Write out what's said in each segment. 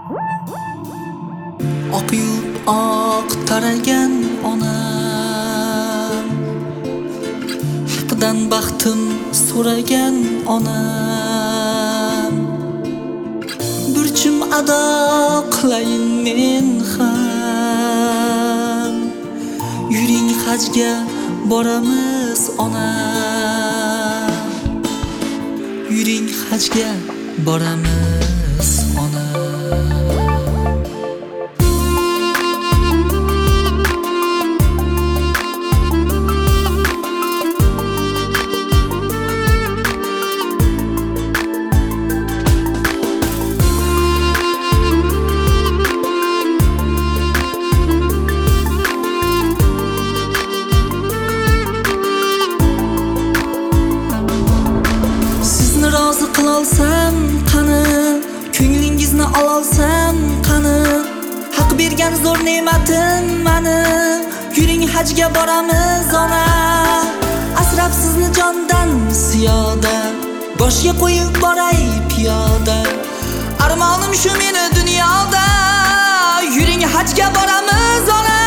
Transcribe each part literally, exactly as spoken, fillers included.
Oqyub oq taragan onam, haqdan baxtim so'ragan onam. Burchim ado qilayin men ham, yuring hajga boramiz onam. Yuring hajga boramiz onam. Rozi qilolsam qani, ko'nglingizni ololsam qani, haq bergan zo'r ne'matim mani. Yuring hajga boramiz ona, asrab sizni jondan ziyoda, boshga qo'yib boray piyoda. Armonim shu meni dunyoda, yuring hajga boramiz ona.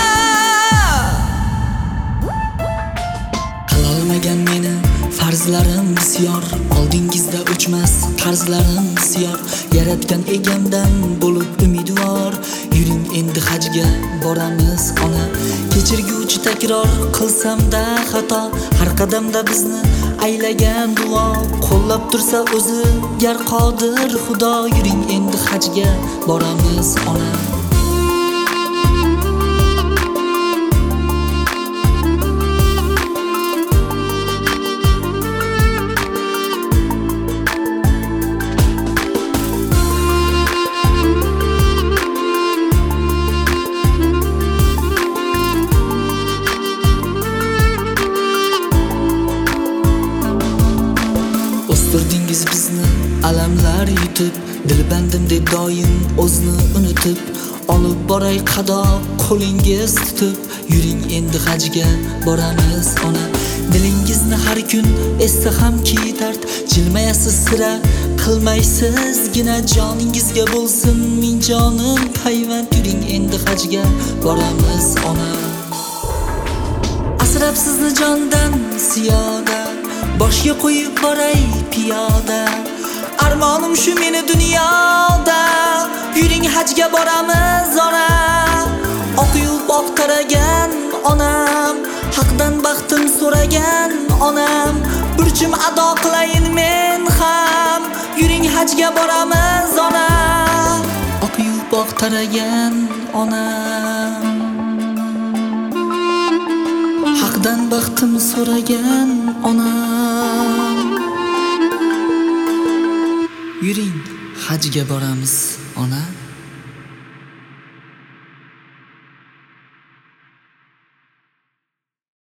Qilolmagan meni farzlarim bisyor, oldingizda o'chmas qarzlarim bisyor. Yaratgan egamdan bo'lib umidvor, yuring endi hajga boramiz ona. Kechirguvchi takror qilsamda xato, har qadamda bizni aylagan duo, qo'llab tursa o'zi gar qodir Xudo. Yuring endi hajga boramiz ona. O'stirdingiz bizni alamlar yutib, dilbandim deb doim o'zni unutib, olib boray qado qo'lingiz tutib. Yuring endi hajga boramiz ona. Dilingizni har kun esda hamki dard, jilmayasiz sira qilmaysizgina, joningizga bo'lsin ming jonim payvand. Yuring endi hajga boramiz ona. Asrab sizni jondan ziyoda, boshga qo'yib boray piyoda. Armonim shu meni dunyoda, yuring hajga boramiz ona. Oqyub oq qaragan onam, haqdan baxtim so'ragan onam. Burchim ado qilayin men ham, yuring hajga boramiz ona. Oqyub oq qaragan onam, haqdan baxtim so'ragan onam. Yuring hajga boramiz ona.